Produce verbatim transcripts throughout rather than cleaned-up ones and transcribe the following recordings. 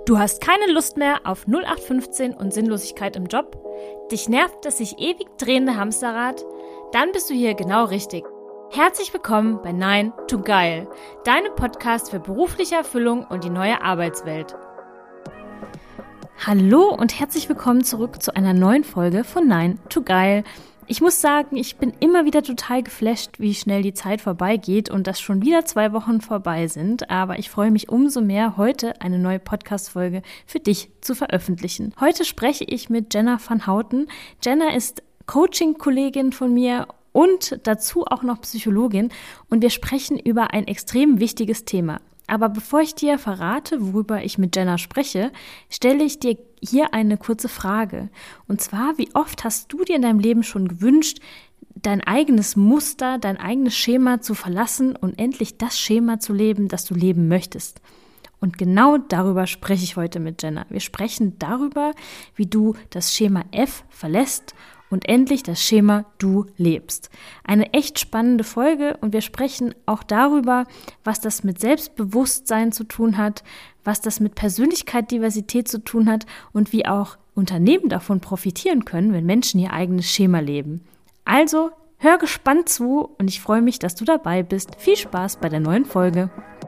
Du hast keine Lust mehr auf null acht fünfzehn und Sinnlosigkeit im Job? Dich nervt das sich ewig drehende Hamsterrad? Dann bist du hier genau richtig. Herzlich willkommen bei Nine to Geil, deinem Podcast für berufliche Erfüllung und die neue Arbeitswelt. Hallo und herzlich willkommen zurück zu einer neuen Folge von Nine to Geil. Ich muss sagen, ich bin immer wieder total geflasht, wie schnell die Zeit vorbeigeht und dass schon wieder zwei Wochen vorbei sind. Aber ich freue mich umso mehr, heute eine neue Podcast-Folge für dich zu veröffentlichen. Heute spreche ich mit Jenna van Houten. Jenna ist Coaching-Kollegin von mir und dazu auch noch Psychologin. Und wir sprechen über ein extrem wichtiges Thema. Aber bevor ich dir verrate, worüber ich mit Jenna spreche, stelle ich dir hier eine kurze Frage. Und zwar, wie oft hast du dir in deinem Leben schon gewünscht, dein eigenes Muster, dein eigenes Schema zu verlassen und endlich das Schema zu leben, das du leben möchtest? Und genau darüber spreche ich heute mit Jenna. Wir sprechen darüber, wie du das Schema F verlässt und endlich das Schema Du lebst. Eine echt spannende Folge und wir sprechen auch darüber, was das mit Selbstbewusstsein zu tun hat, was das mit Persönlichkeitsdiversität zu tun hat und wie auch Unternehmen davon profitieren können, wenn Menschen ihr eigenes Schema leben. Also, hör gespannt zu und ich freue mich, dass du dabei bist. Viel Spaß bei der neuen Folge.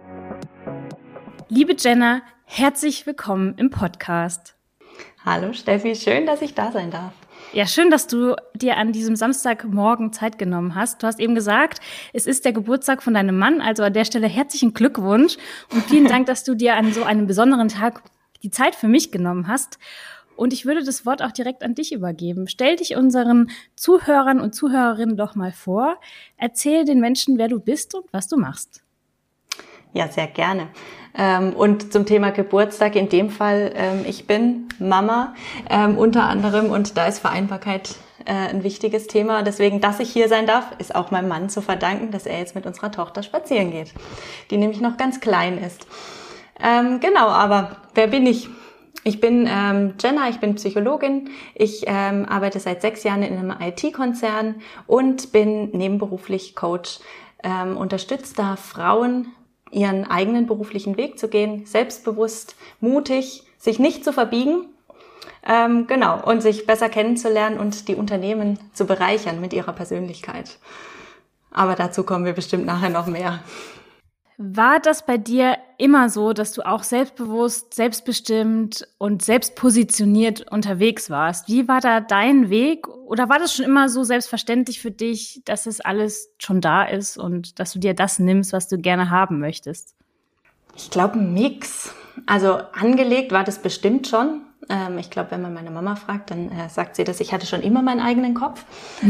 Liebe Jenna, herzlich willkommen im Podcast. Hallo Steffi, schön, dass ich da sein darf. Ja, schön, dass du dir an diesem Samstagmorgen Zeit genommen hast. Du hast eben gesagt, es ist der Geburtstag von deinem Mann, also an der Stelle herzlichen Glückwunsch und vielen Dank, dass du dir an so einem besonderen Tag die Zeit für mich genommen hast. Und ich würde das Wort auch direkt an dich übergeben. Stell dich unseren Zuhörern und Zuhörerinnen doch mal vor. Erzähl den Menschen, wer du bist und was du machst. Ja, sehr gerne. Und zum Thema Geburtstag in dem Fall, ich bin Mama unter anderem und da ist Vereinbarkeit ein wichtiges Thema. Deswegen, dass ich hier sein darf, ist auch meinem Mann zu verdanken, dass er jetzt mit unserer Tochter spazieren geht, die nämlich noch ganz klein ist. Genau, aber wer bin ich? Ich bin ähm, Jenna, ich bin Psychologin. Ich ähm, arbeite seit sechs Jahren in einem I T-Konzern und bin nebenberuflich Coach. Ähm, unterstütze da Frauen, ihren eigenen beruflichen Weg zu gehen, selbstbewusst, mutig, sich nicht zu verbiegen, ähm, genau, und sich besser kennenzulernen und die Unternehmen zu bereichern mit ihrer Persönlichkeit. Aber dazu kommen wir bestimmt nachher noch mehr. War das bei dir immer so, dass du auch selbstbewusst, selbstbestimmt und selbstpositioniert unterwegs warst? Wie war da dein Weg? Oder war das schon immer so selbstverständlich für dich, dass es alles schon da ist und dass du dir das nimmst, was du gerne haben möchtest? Ich glaube, ein Mix. Also angelegt war das bestimmt schon. Ähm, ich glaube, wenn man meine Mama fragt, dann äh, sagt sie, dass ich hatte schon immer meinen eigenen Kopf.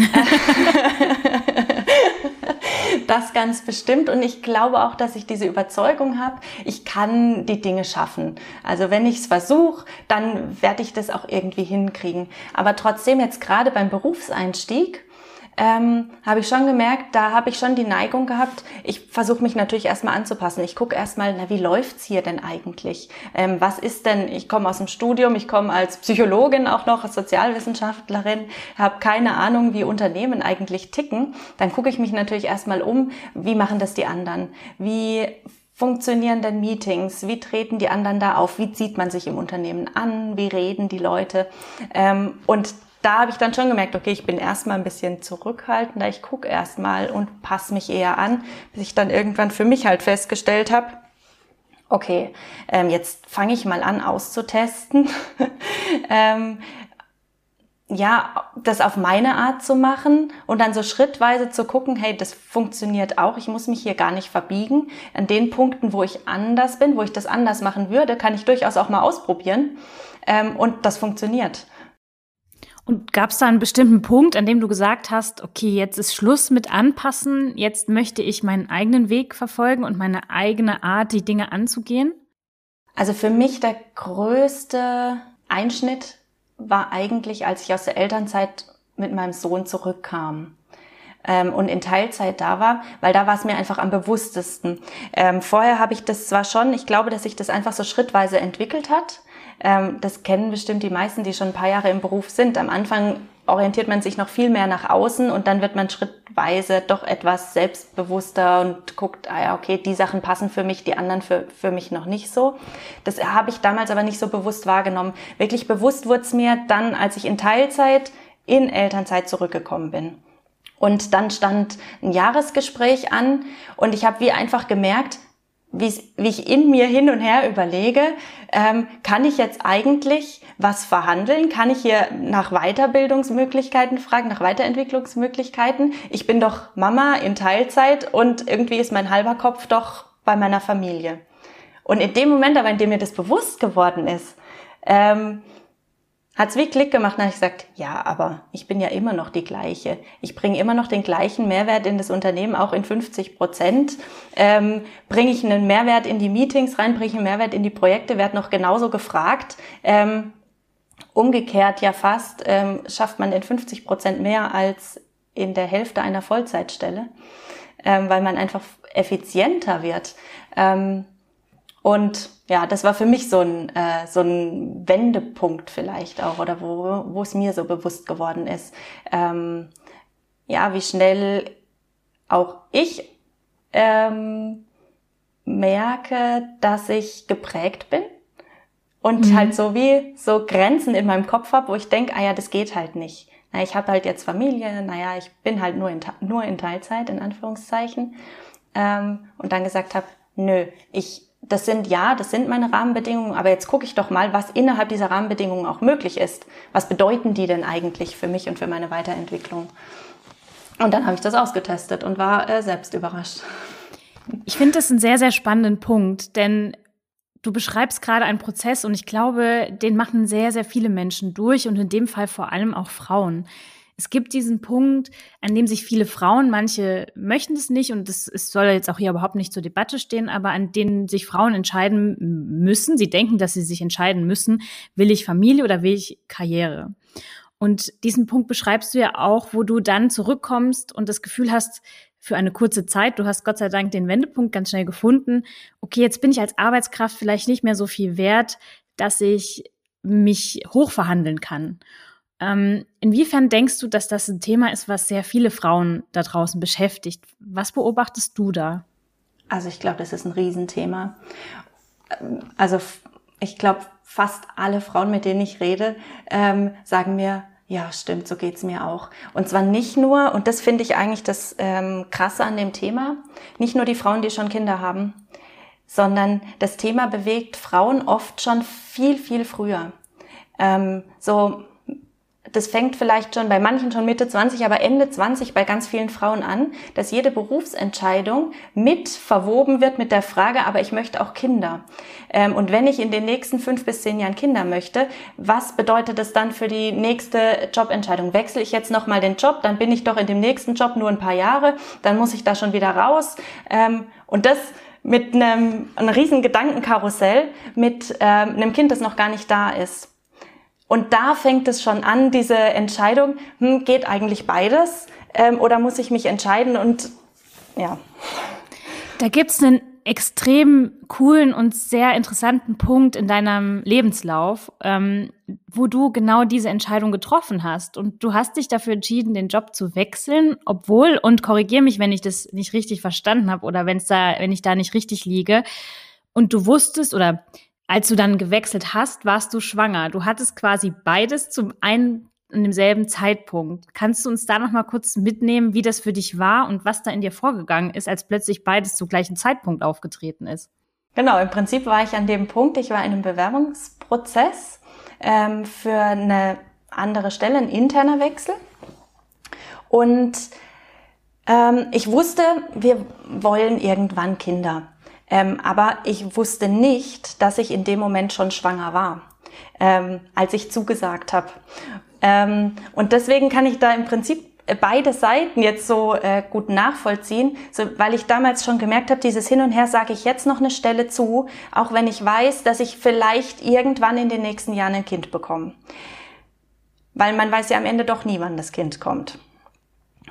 Das ganz bestimmt und ich glaube auch, dass ich diese Überzeugung habe, ich kann die Dinge schaffen. Also wenn ich es versuche, dann werde ich das auch irgendwie hinkriegen. Aber trotzdem jetzt gerade beim Berufseinstieg ähm, habe ich schon gemerkt, da habe ich schon die Neigung gehabt, ich versuche mich natürlich erstmal anzupassen. Ich gucke erstmal, na, wie läuft's hier denn eigentlich? Ähm, was ist denn, ich komme aus dem Studium, ich komme als Psychologin auch noch, als Sozialwissenschaftlerin, habe keine Ahnung, wie Unternehmen eigentlich ticken. Dann gucke ich mich natürlich erstmal um, wie machen das die anderen? Wie funktionieren denn Meetings? Wie treten die anderen da auf? Wie zieht man sich im Unternehmen an? Wie reden die Leute? Ähm, und da habe ich dann schon gemerkt, okay, ich bin erstmal ein bisschen zurückhaltender, ich gucke erstmal und passe mich eher an, bis ich dann irgendwann für mich halt festgestellt habe, okay, ähm, jetzt fange ich mal an auszutesten, ähm, ja, das auf meine Art zu machen und dann so schrittweise zu gucken, hey, das funktioniert auch, ich muss mich hier gar nicht verbiegen. An den Punkten, wo ich anders bin, wo ich das anders machen würde, kann ich durchaus auch mal ausprobieren ähm, und das funktioniert. Und gab es da einen bestimmten Punkt, an dem du gesagt hast, okay, jetzt ist Schluss mit Anpassen, jetzt möchte ich meinen eigenen Weg verfolgen und meine eigene Art, die Dinge anzugehen? Also für mich der größte Einschnitt war eigentlich, als ich aus der Elternzeit mit meinem Sohn zurückkam ähm, und in Teilzeit da war, weil da war es mir einfach am bewusstesten. Ähm, vorher habe ich das zwar schon, ich glaube, dass sich das einfach so schrittweise entwickelt hat. Ähm, das kennen bestimmt die meisten, die schon ein paar Jahre im Beruf sind. Am Anfang orientiert man sich noch viel mehr nach außen und dann wird man schrittweise doch etwas selbstbewusster und guckt, ah ja, okay, die Sachen passen für mich, die anderen für, für mich noch nicht so. Das habe ich damals aber nicht so bewusst wahrgenommen. Wirklich bewusst wurde es mir dann, als ich in Teilzeit, in Elternzeit zurückgekommen bin. Und dann stand ein Jahresgespräch an und ich habe wie einfach gemerkt, wie ich in mir hin und her überlege, ähm, kann ich jetzt eigentlich was verhandeln? Kann ich hier nach Weiterbildungsmöglichkeiten fragen, nach Weiterentwicklungsmöglichkeiten? Ich bin doch Mama in Teilzeit und irgendwie ist mein halber Kopf doch bei meiner Familie. Und in dem Moment, aber in dem mir das bewusst geworden ist, ähm, hat es wie Klick gemacht und habe ich gesagt, ja, aber ich bin ja immer noch die Gleiche. Ich bringe immer noch den gleichen Mehrwert in das Unternehmen, auch in fünfzig Prozent. Ähm, bringe ich einen Mehrwert in die Meetings rein, bringe ich einen Mehrwert in die Projekte, werde noch genauso gefragt. Ähm, umgekehrt ja fast, ähm, schafft man in fünfzig Prozent mehr als in der Hälfte einer Vollzeitstelle, ähm, weil man einfach effizienter wird. Ähm, Und ja, das war für mich so ein äh, so ein Wendepunkt vielleicht auch, oder wo wo es mir so bewusst geworden ist, ähm, ja, wie schnell auch ich ähm, merke, dass ich geprägt bin und mhm. halt so wie so Grenzen in meinem Kopf habe, wo ich denke, ah ja, das geht halt nicht. Na, ich habe halt jetzt Familie, naja, ich bin halt nur in nur in Teilzeit in Anführungszeichen, ähm, und dann gesagt habe, nö, ich Das sind, ja, das sind meine Rahmenbedingungen, aber jetzt gucke ich doch mal, was innerhalb dieser Rahmenbedingungen auch möglich ist. Was bedeuten die denn eigentlich für mich und für meine Weiterentwicklung? Und dann habe ich das ausgetestet und war äh, selbst überrascht. Ich finde das einen sehr, sehr spannenden Punkt, denn du beschreibst gerade einen Prozess und ich glaube, den machen sehr, sehr viele Menschen durch und in dem Fall vor allem auch Frauen. Es gibt diesen Punkt, an dem sich viele Frauen, manche möchten es nicht und das es soll jetzt auch hier überhaupt nicht zur Debatte stehen, aber an denen sich Frauen entscheiden müssen, sie denken, dass sie sich entscheiden müssen, will ich Familie oder will ich Karriere? Und diesen Punkt beschreibst du ja auch, wo du dann zurückkommst und das Gefühl hast, für eine kurze Zeit, du hast Gott sei Dank den Wendepunkt ganz schnell gefunden, okay, jetzt bin ich als Arbeitskraft vielleicht nicht mehr so viel wert, dass ich mich hochverhandeln kann. Ähm, inwiefern denkst du, dass das ein Thema ist, was sehr viele Frauen da draußen beschäftigt? Was beobachtest du da? Also ich glaube, das ist ein Riesenthema. Also ich glaube, fast alle Frauen, mit denen ich rede, ähm, sagen mir, ja, stimmt, so geht's mir auch. Und zwar nicht nur, und das finde ich eigentlich das ähm, Krasse an dem Thema, nicht nur die Frauen, die schon Kinder haben, sondern das Thema bewegt Frauen oft schon viel, viel früher. Ähm, so Das fängt vielleicht schon bei manchen schon Mitte zwanzig, aber Ende zwanzig bei ganz vielen Frauen an, dass jede Berufsentscheidung mit verwoben wird mit der Frage, aber ich möchte auch Kinder. Ähm, und wenn ich in den nächsten fünf bis zehn Jahren Kinder möchte, was bedeutet das dann für die nächste Jobentscheidung? Wechsle ich jetzt nochmal den Job, dann bin ich doch in dem nächsten Job nur ein paar Jahre, dann muss ich da schon wieder raus. Ähm, und das mit einem, einem riesen Gedankenkarussell mit ähm, einem Kind, das noch gar nicht da ist. Und da fängt es schon an, diese Entscheidung, hm, geht eigentlich beides ähm, oder muss ich mich entscheiden? Und ja. Da gibt's einen extrem coolen und sehr interessanten Punkt in deinem Lebenslauf, ähm, wo du genau diese Entscheidung getroffen hast. Und du hast dich dafür entschieden, den Job zu wechseln, obwohl, und korrigiere mich, wenn ich das nicht richtig verstanden habe oder wenn's da, wenn ich da nicht richtig liege, und du wusstest oder als du dann gewechselt hast, warst du schwanger. Du hattest quasi beides zum einen in demselben Zeitpunkt. Kannst du uns da noch mal kurz mitnehmen, wie das für dich war und was da in dir vorgegangen ist, als plötzlich beides zum gleichen Zeitpunkt aufgetreten ist? Genau, im Prinzip war ich an dem Punkt, ich war in einem Bewerbungsprozess ähm, für eine andere Stelle, ein interner Wechsel. Und ähm, ich wusste, wir wollen irgendwann Kinder. Ähm, aber ich wusste nicht, dass ich in dem Moment schon schwanger war, ähm, als ich zugesagt habe. Ähm, und deswegen kann ich da im Prinzip beide Seiten jetzt so äh, gut nachvollziehen, so, weil ich damals schon gemerkt habe, dieses Hin und Her, sage ich jetzt noch eine Stelle zu, auch wenn ich weiß, dass ich vielleicht irgendwann in den nächsten Jahren ein Kind bekomme. Weil man weiß ja am Ende doch nie, wann das Kind kommt.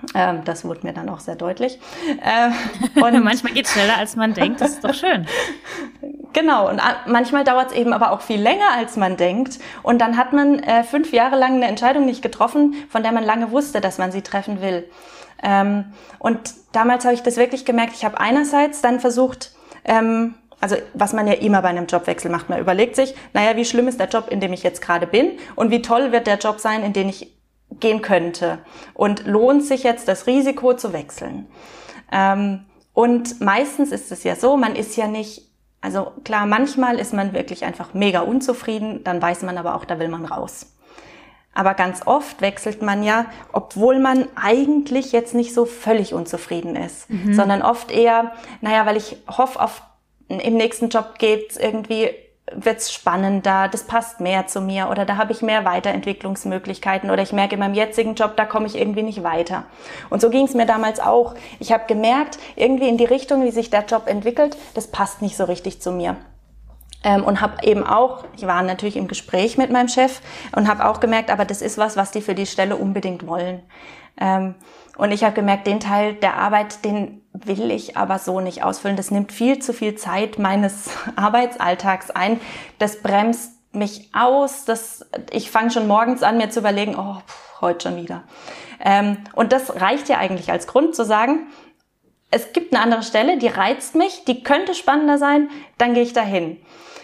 Ähm, das wurde mir dann auch sehr deutlich. Äh, und manchmal geht es schneller, als man denkt. Das ist doch schön. Genau, und manchmal dauert es eben aber auch viel länger, als man denkt. Und dann hat man äh, fünf Jahre lang eine Entscheidung nicht getroffen, von der man lange wusste, dass man sie treffen will. Ähm, und damals habe ich das wirklich gemerkt. Ich habe einerseits dann versucht, ähm, also was man ja immer bei einem Jobwechsel macht, man überlegt sich, naja, wie schlimm ist der Job, in dem ich jetzt gerade bin und wie toll wird der Job sein, in den ich gehen könnte und lohnt sich jetzt das Risiko zu wechseln. Ähm, und meistens ist es ja so, man ist ja nicht, also klar, manchmal ist man wirklich einfach mega unzufrieden, dann weiß man aber auch, da will man raus. Aber ganz oft wechselt man ja, obwohl man eigentlich jetzt nicht so völlig unzufrieden ist, mhm. sondern oft eher, naja, weil ich hoffe, auf, im nächsten Job geht's irgendwie, wird's spannender, das passt mehr zu mir oder da habe ich mehr Weiterentwicklungsmöglichkeiten oder ich merke in meinem jetzigen Job, da komme ich irgendwie nicht weiter. Und so ging es mir damals auch. Ich habe gemerkt, irgendwie in die Richtung, wie sich der Job entwickelt, das passt nicht so richtig zu mir. Ähm, und habe eben auch, ich war natürlich im Gespräch mit meinem Chef und habe auch gemerkt, aber das ist was, was die für die Stelle unbedingt wollen. Ähm, und ich habe gemerkt, den Teil der Arbeit, den will ich aber so nicht ausfüllen. Das nimmt viel zu viel Zeit meines Arbeitsalltags ein. Das bremst mich aus. Das, ich fange schon morgens an, mir zu überlegen, oh, pff, heute schon wieder. Ähm, und das reicht ja eigentlich als Grund zu sagen, es gibt eine andere Stelle, die reizt mich, die könnte spannender sein, dann gehe ich dahin.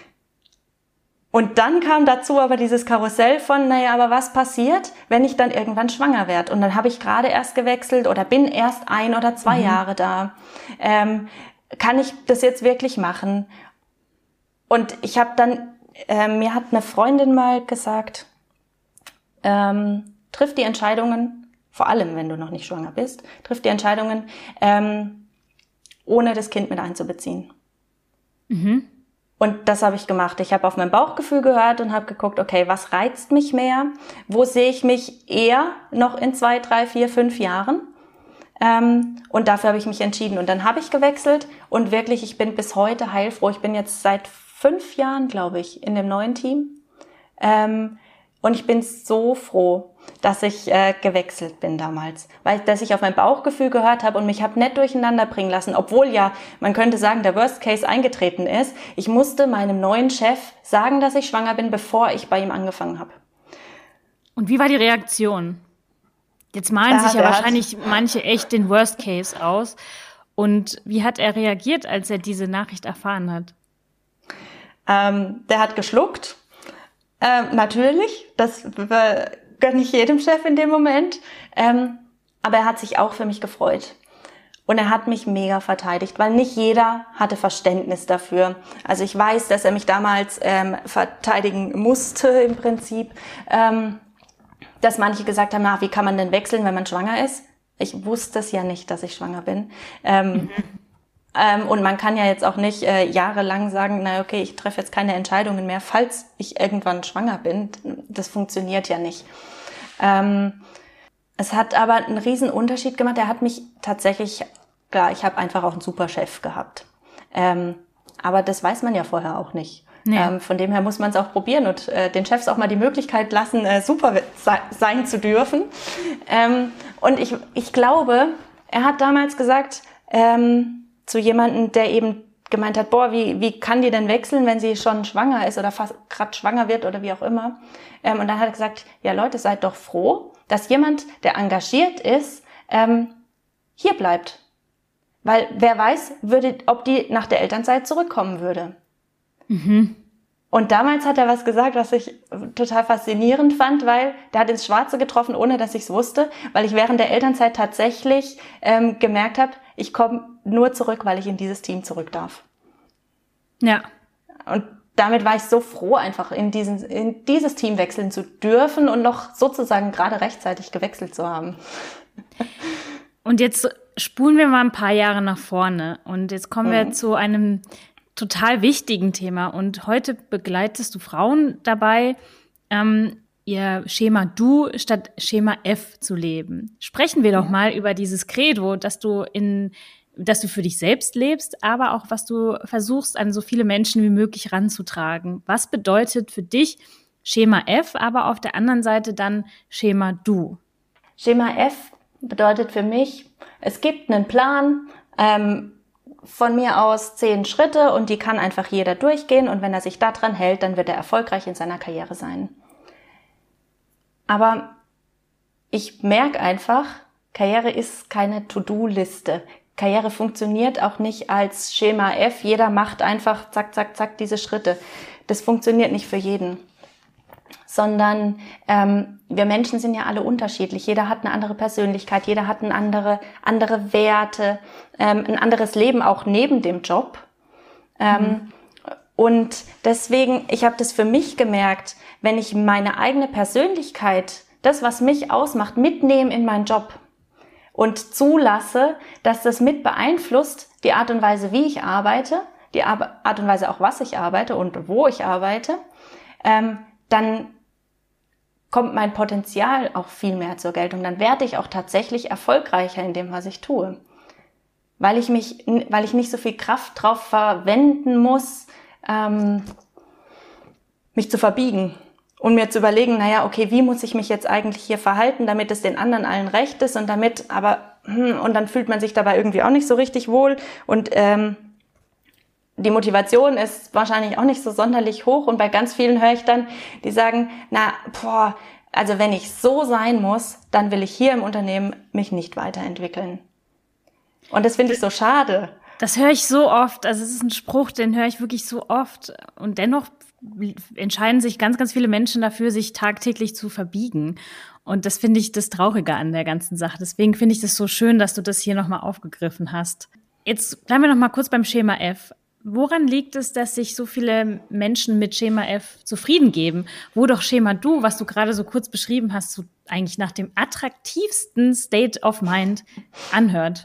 Und dann kam dazu aber dieses Karussell von, naja, aber was passiert, wenn ich dann irgendwann schwanger werde? Und dann habe ich gerade erst gewechselt oder bin erst ein oder zwei mhm. Jahre da. Ähm, kann ich das jetzt wirklich machen? Und ich habe dann, äh, mir hat eine Freundin mal gesagt, ähm, triff die Entscheidungen, vor allem wenn du noch nicht schwanger bist, triff die Entscheidungen, ähm, ohne das Kind mit einzubeziehen. Mhm. Und das habe ich gemacht. Ich habe auf mein Bauchgefühl gehört und habe geguckt, okay, was reizt mich mehr? Wo sehe ich mich eher noch in zwei, drei, vier, fünf Jahren? Ähm, und dafür habe ich mich entschieden. Und dann habe ich gewechselt und wirklich, ich bin bis heute heilfroh. Ich bin jetzt seit fünf Jahren, glaube ich, in dem neuen Team. Ähm, und ich bin so froh, dass ich äh, gewechselt bin damals, weil dass ich auf mein Bauchgefühl gehört habe und mich habe nicht durcheinander bringen lassen, obwohl ja, man könnte sagen, der Worst Case eingetreten ist. Ich musste meinem neuen Chef sagen, dass ich schwanger bin, bevor ich bei ihm angefangen habe. Und wie war die Reaktion? Jetzt malen da sich ja wahrscheinlich manche echt den Worst Case aus. Und wie hat er reagiert, als er diese Nachricht erfahren hat? Ähm, der hat geschluckt. Ähm, natürlich, das war gönne ich jedem Chef in dem Moment. Ähm, aber er hat sich auch für mich gefreut. Und er hat mich mega verteidigt, weil nicht jeder hatte Verständnis dafür. Also ich weiß, dass er mich damals ähm, verteidigen musste im Prinzip. Ähm, dass manche gesagt haben, na, wie kann man denn wechseln, wenn man schwanger ist? Ich wusste es ja nicht, dass ich schwanger bin. Ähm, mhm. ähm, und man kann ja jetzt auch nicht äh, jahrelang sagen, na okay, ich treffe jetzt keine Entscheidungen mehr, falls ich irgendwann schwanger bin. Das funktioniert ja nicht. Ähm, es hat aber einen riesen Unterschied gemacht. Er hat mich tatsächlich, klar, ich habe einfach auch einen super Chef gehabt. Ähm, aber das weiß man ja vorher auch nicht. Nee. Ähm, von dem her muss man es auch probieren und äh, den Chefs auch mal die Möglichkeit lassen, äh, super se- sein zu dürfen. Ähm, und ich, ich glaube, er hat damals gesagt, ähm, zu jemandem, der eben gemeint hat, boah, wie, wie kann die denn wechseln, wenn sie schon schwanger ist oder fast gerade schwanger wird oder wie auch immer. Ähm, und dann hat er gesagt, ja Leute, seid doch froh, dass jemand, der engagiert ist, ähm, hier bleibt. Weil wer weiß, würde, ob die nach der Elternzeit zurückkommen würde. Mhm. Und damals hat er was gesagt, was ich total faszinierend fand, weil der hat ins Schwarze getroffen, ohne dass ich es wusste, weil ich während der Elternzeit tatsächlich ähm, gemerkt habe, ich komme nur zurück, weil ich in dieses Team zurück darf. Ja. Und damit war ich so froh, einfach in, diesen, in dieses Team wechseln zu dürfen und noch sozusagen gerade rechtzeitig gewechselt zu haben. Und jetzt spulen wir mal ein paar Jahre nach vorne und jetzt kommen mhm. wir zu einem total wichtigen Thema. Und heute begleitest du Frauen dabei, ähm, ihr Schema Du statt Schema F zu leben. Sprechen wir doch ja. mal über dieses Credo, dass du in, dass du für dich selbst lebst, aber auch was du versuchst, an so viele Menschen wie möglich ranzutragen. Was bedeutet für dich Schema F, aber auf der anderen Seite dann Schema Du? Schema F bedeutet für mich, es gibt einen Plan, ähm, von mir aus zehn Schritte und die kann einfach jeder durchgehen und wenn er sich daran hält, dann wird er erfolgreich in seiner Karriere sein. Aber ich merke einfach, Karriere ist keine To-Do-Liste. Karriere funktioniert auch nicht als Schema F. Jeder macht einfach zack, zack, zack diese Schritte. Das funktioniert nicht für jeden. Sondern ähm, wir Menschen sind ja alle unterschiedlich. Jeder hat eine andere Persönlichkeit, jeder hat eine andere, andere Werte, ähm, ein anderes Leben auch neben dem Job. Ähm, mhm. Und deswegen, ich habe das für mich gemerkt, wenn ich meine eigene Persönlichkeit, das, was mich ausmacht, mitnehme in meinen Job und zulasse, dass das mit beeinflusst die Art und Weise, wie ich arbeite, die Art und Weise auch, was ich arbeite und wo ich arbeite, ähm, dann kommt mein Potenzial auch viel mehr zur Geltung. Dann werde ich auch tatsächlich erfolgreicher in dem, was ich tue. Weil ich mich, weil ich nicht so viel Kraft drauf verwenden muss, ähm, mich zu verbiegen und mir zu überlegen, naja, okay, wie muss ich mich jetzt eigentlich hier verhalten, damit es den anderen allen recht ist und damit, aber, hm, und dann fühlt man sich dabei irgendwie auch nicht so richtig wohl und, ähm, die Motivation ist wahrscheinlich auch nicht so sonderlich hoch und bei ganz vielen höre ich dann, die sagen, na, boah, also wenn ich so sein muss, dann will ich hier im Unternehmen mich nicht weiterentwickeln. Und das finde ich so schade. Das höre ich so oft, also es ist ein Spruch, den höre ich wirklich so oft und dennoch entscheiden sich ganz, ganz viele Menschen dafür, sich tagtäglich zu verbiegen. Und das finde ich das Traurige an der ganzen Sache. Deswegen finde ich das so schön, dass du das hier nochmal aufgegriffen hast. Jetzt bleiben wir nochmal kurz beim Schema F. Woran liegt es, dass sich so viele Menschen mit Schema F zufrieden geben, wo doch Schema Du, was du gerade so kurz beschrieben hast, so eigentlich nach dem attraktivsten State of Mind anhört?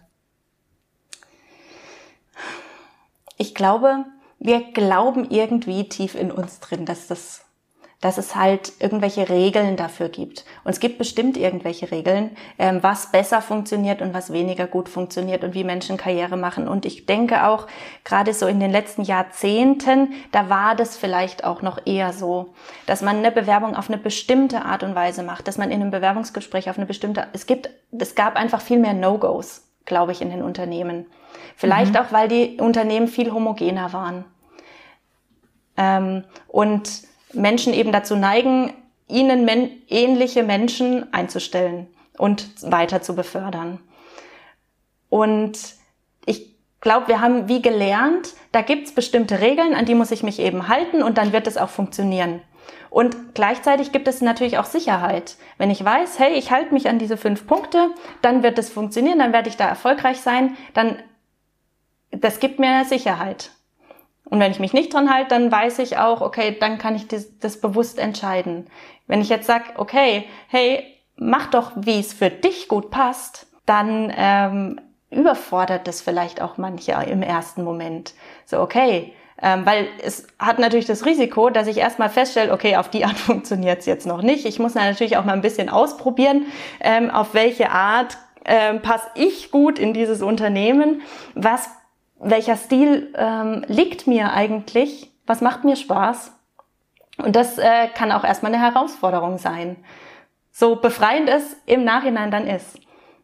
Ich glaube, wir glauben irgendwie tief in uns drin, dass das, dass es halt irgendwelche Regeln dafür gibt. Und es gibt bestimmt irgendwelche Regeln, ähm, was besser funktioniert und was weniger gut funktioniert und wie Menschen Karriere machen. Und ich denke auch, gerade so in den letzten Jahrzehnten, da war das vielleicht auch noch eher so, dass man eine Bewerbung auf eine bestimmte Art und Weise macht, dass man in einem Bewerbungsgespräch auf eine bestimmte, es gibt, es gab einfach viel mehr No-Gos, glaube ich, in den Unternehmen. Vielleicht mhm. auch, weil die Unternehmen viel homogener waren. Ähm, und Menschen eben dazu neigen, ihnen men- ähnliche Menschen einzustellen und weiter zu befördern. Und ich glaube, wir haben wie gelernt, da gibt's bestimmte Regeln, an die muss ich mich eben halten und dann wird es auch funktionieren. Und gleichzeitig gibt es natürlich auch Sicherheit. Wenn ich weiß, hey, ich halte mich an diese fünf Punkte, dann wird es funktionieren, dann werde ich da erfolgreich sein, dann, das gibt mir Sicherheit. Und wenn ich mich nicht dran halte, dann weiß ich auch, okay, dann kann ich das, das bewusst entscheiden. Wenn ich jetzt sage, okay, hey, mach doch, wie es für dich gut passt, dann ähm, überfordert das vielleicht auch manche im ersten Moment. So, okay, ähm, weil es hat natürlich das Risiko, dass ich erstmal feststelle, okay, auf die Art funktioniert es jetzt noch nicht. Ich muss natürlich auch mal ein bisschen ausprobieren, ähm, auf welche Art ähm, passe ich gut in dieses Unternehmen, was welcher Stil ähm, liegt mir eigentlich, was macht mir Spaß? Und das äh, kann auch erstmal eine Herausforderung sein. So befreiend es im Nachhinein dann ist.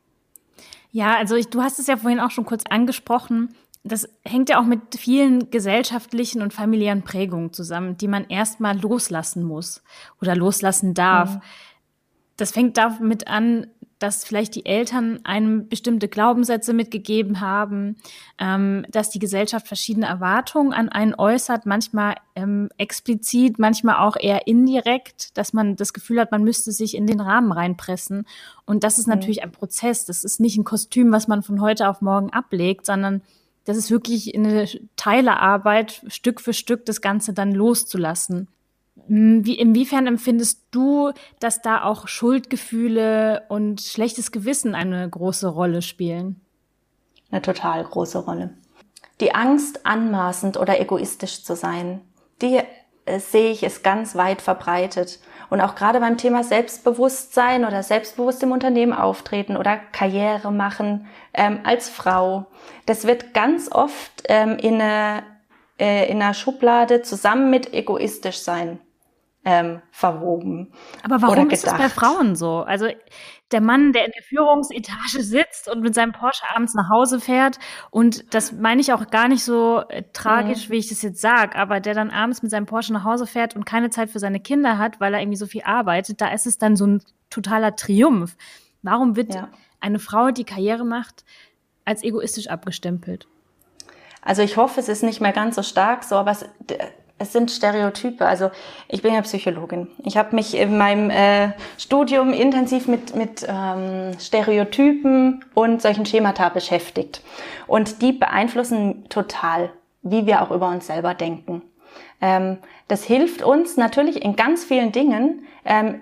Ja, also ich, du hast es ja vorhin auch schon kurz angesprochen. Das hängt ja auch mit vielen gesellschaftlichen und familiären Prägungen zusammen, die man erstmal loslassen muss oder loslassen darf. Mhm. Das fängt damit an, dass vielleicht die Eltern einem bestimmte Glaubenssätze mitgegeben haben, ähm, dass die Gesellschaft verschiedene Erwartungen an einen äußert, manchmal ähm, explizit, manchmal auch eher indirekt, dass man das Gefühl hat, man müsste sich in den Rahmen reinpressen. Und das ist natürlich mhm. ein Prozess. Das ist nicht ein Kostüm, was man von heute auf morgen ablegt, sondern das ist wirklich eine Teilearbeit, Stück für Stück das Ganze dann loszulassen. Wie, inwiefern empfindest du, dass da auch Schuldgefühle und schlechtes Gewissen eine große Rolle spielen? Eine total große Rolle. Die Angst, anmaßend oder egoistisch zu sein, die äh, sehe ich, ist ganz weit verbreitet. Und auch gerade beim Thema Selbstbewusstsein oder selbstbewusst im Unternehmen auftreten oder Karriere machen ähm, als Frau, das wird ganz oft ähm, in eine in einer Schublade zusammen mit egoistisch sein ähm, verwoben. Aber warum ist das bei Frauen so? Also der Mann, der in der Führungsetage sitzt und mit seinem Porsche abends nach Hause fährt, und das meine ich auch gar nicht so äh, tragisch, mhm. wie ich das jetzt sage, aber der dann abends mit seinem Porsche nach Hause fährt und keine Zeit für seine Kinder hat, weil er irgendwie so viel arbeitet, da ist es dann so ein totaler Triumph. Warum wird ja. eine Frau, die Karriere macht, als egoistisch abgestempelt? Also ich hoffe, es ist nicht mehr ganz so stark so, aber es, es sind Stereotype. Also ich bin ja Psychologin. Ich habe mich in meinem äh, Studium intensiv mit, mit ähm, Stereotypen und solchen Schemata beschäftigt. Und die beeinflussen total, wie wir auch über uns selber denken. Ähm, das hilft uns natürlich in ganz vielen Dingen, ähm,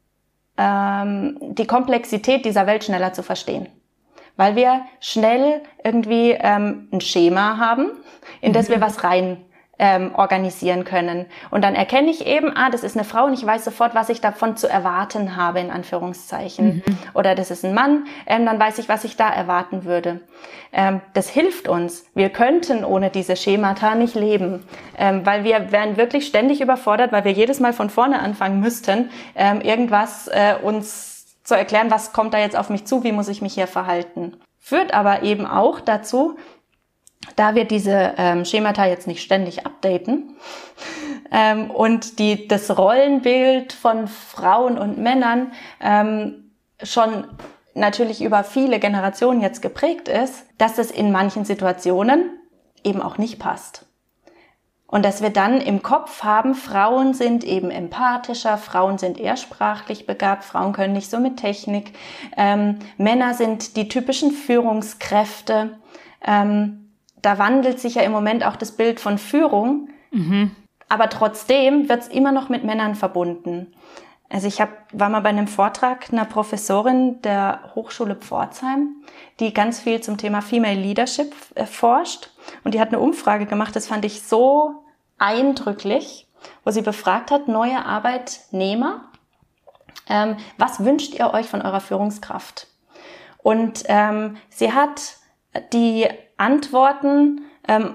ähm, die Komplexität dieser Welt schneller zu verstehen. Weil wir schnell irgendwie ähm, ein Schema haben, in das mhm. wir was rein ähm, organisieren können. Und dann erkenne ich eben, ah, das ist eine Frau und ich weiß sofort, was ich davon zu erwarten habe, in Anführungszeichen. Mhm. Oder das ist ein Mann, ähm, dann weiß ich, was ich da erwarten würde. Ähm, das hilft uns. Wir könnten ohne diese Schemata nicht leben, ähm, weil wir wären wirklich ständig überfordert, weil wir jedes Mal von vorne anfangen müssten, ähm, irgendwas äh, uns zu erklären, was kommt da jetzt auf mich zu, wie muss ich mich hier verhalten. Führt aber eben auch dazu, da wir diese ähm, Schemata jetzt nicht ständig updaten ähm, und die, das Rollenbild von Frauen und Männern ähm, schon natürlich über viele Generationen jetzt geprägt ist, dass es in manchen Situationen eben auch nicht passt. Und dass wir dann im Kopf haben, Frauen sind eben empathischer, Frauen sind eher sprachlich begabt, Frauen können nicht so mit Technik, ähm, Männer sind die typischen Führungskräfte. Ähm, da wandelt sich ja im Moment auch das Bild von Führung, mhm. aber trotzdem wird es immer noch mit Männern verbunden. Also ich hab, war mal bei einem Vortrag einer Professorin der Hochschule Pforzheim, die ganz viel zum Thema Female Leadership äh, forscht. Und die hat eine Umfrage gemacht, das fand ich so eindrücklich, wo sie befragt hat, neue Arbeitnehmer, ähm, was wünscht ihr euch von eurer Führungskraft? Und ähm, sie hat die Antworten ähm,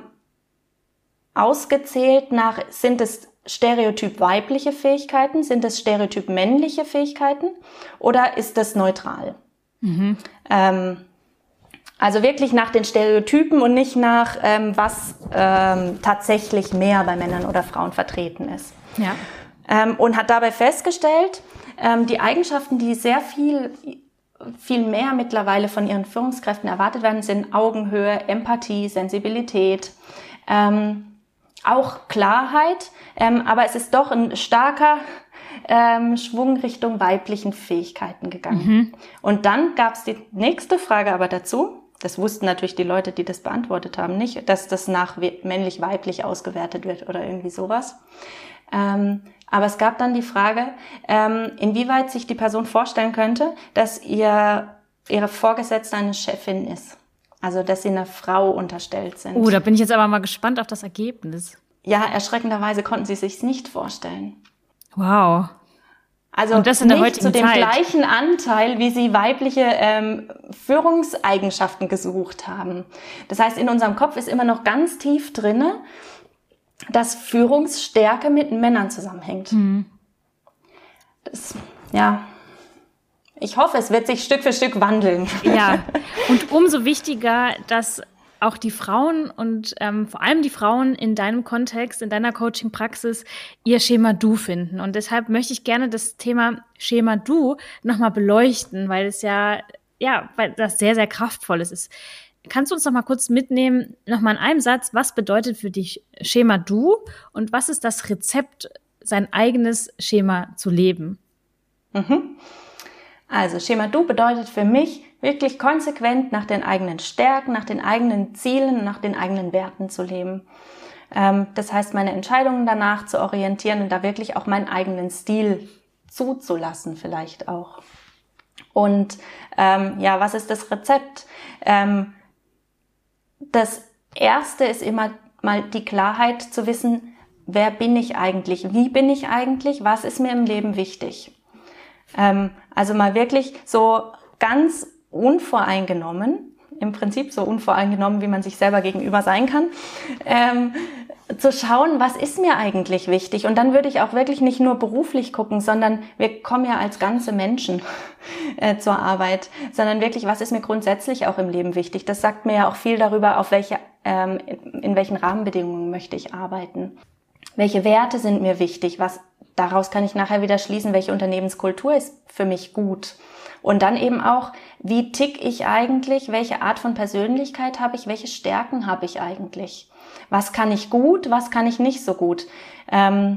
ausgezählt nach, sind es stereotyp weibliche Fähigkeiten, sind es stereotyp männliche Fähigkeiten oder ist das neutral? Mhm. Ähm, Also wirklich nach den Stereotypen und nicht nach, ähm, was ähm, tatsächlich mehr bei Männern oder Frauen vertreten ist. Ja. Ähm, und hat dabei festgestellt, ähm, die Eigenschaften, die sehr viel, viel mehr mittlerweile von ihren Führungskräften erwartet werden, sind Augenhöhe, Empathie, Sensibilität, ähm, auch Klarheit, ähm, aber es ist doch ein starker ähm, Schwung Richtung weiblichen Fähigkeiten gegangen. Mhm. Und dann gab es die nächste Frage aber dazu. Das wussten natürlich die Leute, die das beantwortet haben, nicht, dass das nach männlich-weiblich ausgewertet wird oder irgendwie sowas. Ähm, aber es gab dann die Frage, ähm, inwieweit sich die Person vorstellen könnte, dass ihr ihre Vorgesetzte eine Chefin ist. Also, dass sie einer Frau unterstellt sind. Oh, da bin ich jetzt aber mal gespannt auf das Ergebnis. Ja, erschreckenderweise konnten sie sich's nicht vorstellen. Wow. Also und das in der nicht zu dem Zeit. Gleichen Anteil, wie sie weibliche ähm, Führungseigenschaften gesucht haben. Das heißt, in unserem Kopf ist immer noch ganz tief drinne, dass Führungsstärke mit Männern zusammenhängt. Mhm. Das, ja, ich hoffe, es wird sich Stück für Stück wandeln. Ja, und umso wichtiger, dass auch die Frauen und ähm, vor allem die Frauen in deinem Kontext, in deiner Coaching-Praxis ihr Schema Du finden. Und deshalb möchte ich gerne das Thema Schema Du nochmal beleuchten, weil es ja, ja, weil das sehr, sehr kraftvoll ist. Kannst du uns noch mal kurz mitnehmen, nochmal in einem Satz, was bedeutet für dich Schema Du und was ist das Rezept, sein eigenes Schema zu leben? Mhm. Also Schema Du bedeutet für mich, wirklich konsequent nach den eigenen Stärken, nach den eigenen Zielen, nach den eigenen Werten zu leben. Ähm, das heißt, meine Entscheidungen danach zu orientieren und da wirklich auch meinen eigenen Stil zuzulassen vielleicht auch. Und ähm, ja, was ist das Rezept? Ähm, das Erste ist immer mal die Klarheit zu wissen, wer bin ich eigentlich? Wie bin ich eigentlich? Was ist mir im Leben wichtig? Ähm, also mal wirklich so ganz unvoreingenommen, im Prinzip so unvoreingenommen, wie man sich selber gegenüber sein kann, ähm, zu schauen, was ist mir eigentlich wichtig? Und dann würde ich auch wirklich nicht nur beruflich gucken, sondern wir kommen ja als ganze Menschen äh, zur Arbeit, sondern wirklich, was ist mir grundsätzlich auch im Leben wichtig? Das sagt mir ja auch viel darüber, auf welche, ähm, in welchen Rahmenbedingungen möchte ich arbeiten. Welche Werte sind mir wichtig? Was, daraus kann ich nachher wieder schließen, welche Unternehmenskultur ist für mich gut? Und dann eben auch, wie tick ich eigentlich? Welche Art von Persönlichkeit habe ich? Welche Stärken habe ich eigentlich? Was kann ich gut, was kann ich nicht so gut? Ähm,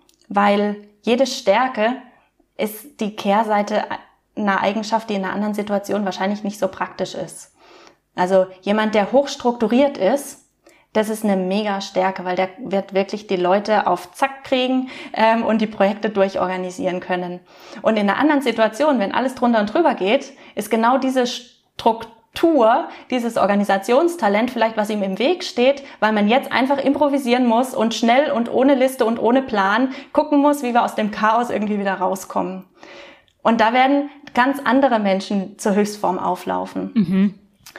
weil jede Stärke ist die Kehrseite einer Eigenschaft, die in einer anderen Situation wahrscheinlich nicht so praktisch ist. Also jemand, der hochstrukturiert ist, das ist eine mega Stärke, weil der wird wirklich die Leute auf Zack kriegen ähm, und die Projekte durchorganisieren können. Und in einer anderen Situation, wenn alles drunter und drüber geht, ist genau diese Struktur, Tour, dieses Organisationstalent vielleicht, was ihm im Weg steht, weil man jetzt einfach improvisieren muss und schnell und ohne Liste und ohne Plan gucken muss, wie wir aus dem Chaos irgendwie wieder rauskommen. Und da werden ganz andere Menschen zur Höchstform auflaufen. Mhm.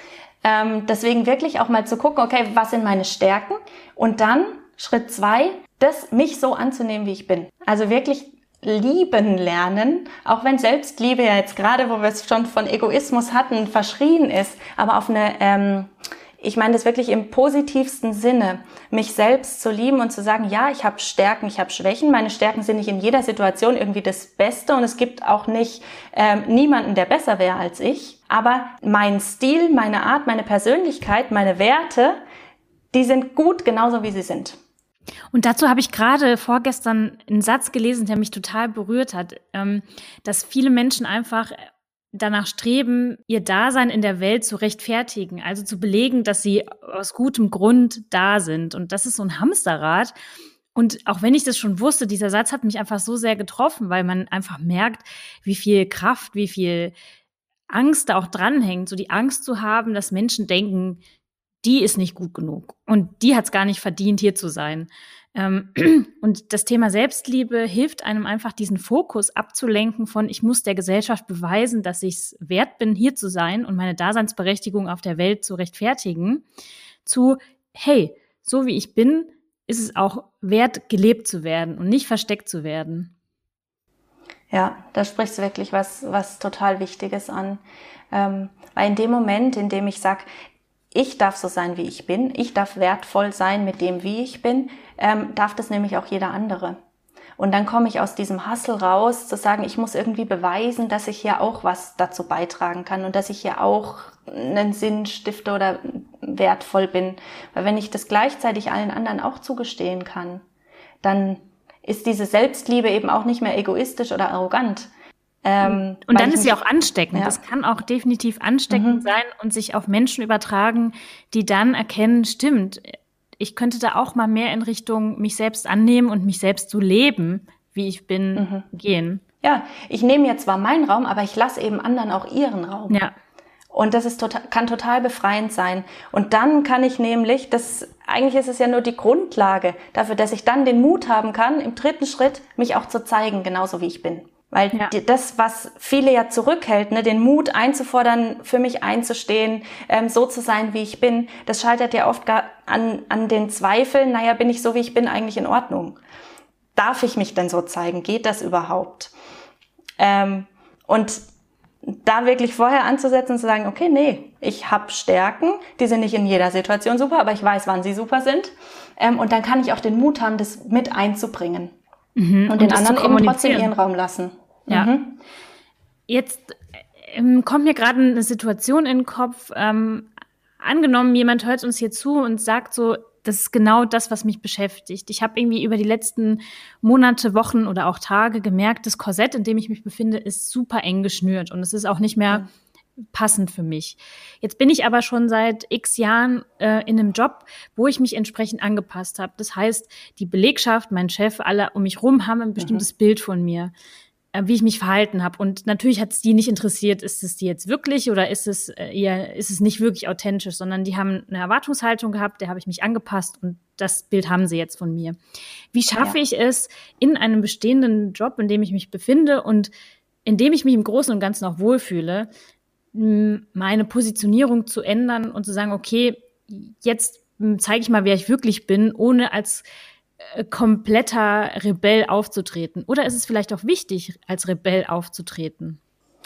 Ähm, deswegen wirklich auch mal zu gucken, okay, was sind meine Stärken? Und dann, Schritt zwei, das mich so anzunehmen, wie ich bin. Also wirklich lieben lernen, auch wenn Selbstliebe ja jetzt gerade, wo wir es schon von Egoismus hatten, verschrien ist, aber auf eine, ähm, ich meine das wirklich im positivsten Sinne, mich selbst zu lieben und zu sagen, ja, ich habe Stärken, ich habe Schwächen, meine Stärken sind nicht in jeder Situation irgendwie das Beste und es gibt auch nicht ähm, niemanden, der besser wäre als ich, aber mein Stil, meine Art, meine Persönlichkeit, meine Werte, die sind gut genauso, wie sie sind. Und dazu habe ich gerade vorgestern einen Satz gelesen, der mich total berührt hat, dass viele Menschen einfach danach streben, ihr Dasein in der Welt zu rechtfertigen, also zu belegen, dass sie aus gutem Grund da sind. Und das ist so ein Hamsterrad. Und auch wenn ich das schon wusste, dieser Satz hat mich einfach so sehr getroffen, weil man einfach merkt, wie viel Kraft, wie viel Angst da auch dranhängt, so die Angst zu haben, dass Menschen denken, die ist nicht gut genug und die hat es gar nicht verdient, hier zu sein. Und das Thema Selbstliebe hilft einem einfach, diesen Fokus abzulenken von, ich muss der Gesellschaft beweisen, dass ich es wert bin, hier zu sein und meine Daseinsberechtigung auf der Welt zu rechtfertigen, zu, hey, so wie ich bin, ist es auch wert, gelebt zu werden und nicht versteckt zu werden. Ja, da sprichst du wirklich was, was total Wichtiges an. Ähm, weil in dem Moment, in dem ich sage, ich darf so sein, wie ich bin, ich darf wertvoll sein mit dem, wie ich bin, ähm, darf das nämlich auch jeder andere. Und dann komme ich aus diesem Hustle raus, zu sagen, ich muss irgendwie beweisen, dass ich hier auch was dazu beitragen kann und dass ich hier auch einen Sinn stifte oder wertvoll bin. Weil wenn ich das gleichzeitig allen anderen auch zugestehen kann, dann ist diese Selbstliebe eben auch nicht mehr egoistisch oder arrogant. Ähm, und dann ist sie auch ansteckend. Ja. Das kann auch definitiv ansteckend mhm. sein und sich auf Menschen übertragen, die dann erkennen, stimmt, ich könnte da auch mal mehr in Richtung mich selbst annehmen und mich selbst so leben, wie ich bin, mhm. gehen. Ja, ich nehme jetzt zwar meinen Raum, aber ich lasse eben anderen auch ihren Raum. Ja. Und das ist total, kann total befreiend sein. Und dann kann ich nämlich, das, eigentlich ist es ja nur die Grundlage dafür, dass ich dann den Mut haben kann, im dritten Schritt mich auch zu zeigen, genauso wie ich bin. Weil ja. das, was viele ja zurückhält, ne, den Mut einzufordern, für mich einzustehen, ähm, so zu sein, wie ich bin, das scheitert ja oft gar an, an den Zweifeln, naja, bin ich so, wie ich bin, eigentlich in Ordnung? Darf ich mich denn so zeigen? Geht das überhaupt? Ähm, und da wirklich vorher anzusetzen und zu sagen, okay, nee, ich habe Stärken, die sind nicht in jeder Situation super, aber ich weiß, wann sie super sind. Ähm, und dann kann ich auch den Mut haben, das mit einzubringen. Mhm. Und, und den anderen eben trotzdem ihren Raum lassen. Ja. Mhm. Jetzt ähm, kommt mir gerade eine Situation in den Kopf. Ähm, angenommen, jemand hört uns hier zu und sagt so, das ist genau das, was mich beschäftigt. Ich habe irgendwie über die letzten Monate, Wochen oder auch Tage gemerkt, das Korsett, in dem ich mich befinde, ist super eng geschnürt und es ist auch nicht mehr mhm. passend für mich. Jetzt bin ich aber schon seit x Jahren äh, in einem Job, wo ich mich entsprechend angepasst habe. Das heißt, die Belegschaft, mein Chef, alle um mich rum haben ein bestimmtes mhm. Bild von mir, äh, wie ich mich verhalten habe. Und natürlich hat es die nicht interessiert, ist es die jetzt wirklich oder ist es äh, eher, ist es nicht wirklich authentisch, sondern die haben eine Erwartungshaltung gehabt, der habe ich mich angepasst und das Bild haben sie jetzt von mir. Wie schaffe ja. ich es, in einem bestehenden Job, in dem ich mich befinde und in dem ich mich im Großen und Ganzen auch wohlfühle, meine Positionierung zu ändern und zu sagen, okay, jetzt zeige ich mal, wer ich wirklich bin, ohne als äh, kompletter Rebell aufzutreten? Oder ist es vielleicht auch wichtig, als Rebell aufzutreten?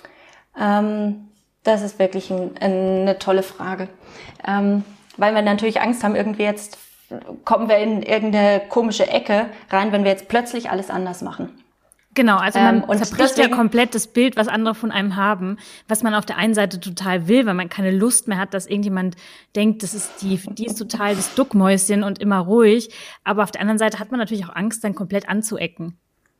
Ähm, das ist wirklich ein, eine tolle Frage. Ähm, weil wir natürlich Angst haben, irgendwie jetzt kommen wir in irgendeine komische Ecke rein, wenn wir jetzt plötzlich alles anders machen. Genau, also man ähm, zerbricht deswegen, ja komplett das Bild, was andere von einem haben, was man auf der einen Seite total will, weil man keine Lust mehr hat, dass irgendjemand denkt, das ist die, die ist total das Duckmäuschen und immer ruhig. Aber auf der anderen Seite hat man natürlich auch Angst, dann komplett anzuecken.